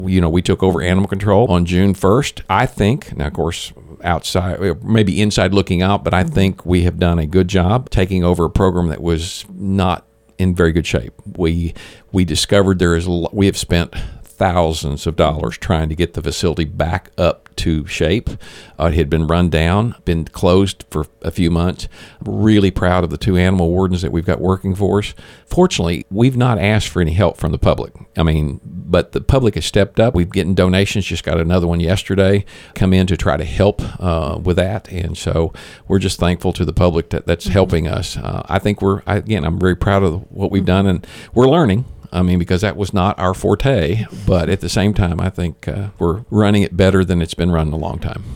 We took over animal control on June 1st. I think, now of course, outside, maybe inside looking out, but I think we have done a good job taking over a program that was not in very good shape. We discovered we have spent thousands of dollars trying to get the facility back up to shape. It had been run down, been closed for a few months. Really proud of the 2 animal wardens that we've got working for us. Fortunately, we've not asked for any help from the public. But the public has stepped up. We've getting donations, just got another one yesterday, come in to try to help with that. And so we're just thankful to the public that's helping us. I think I'm very proud of what we've done, and we're learning. Because that was not our forte, but at the same time, I think we're running it better than it's been run in a long time.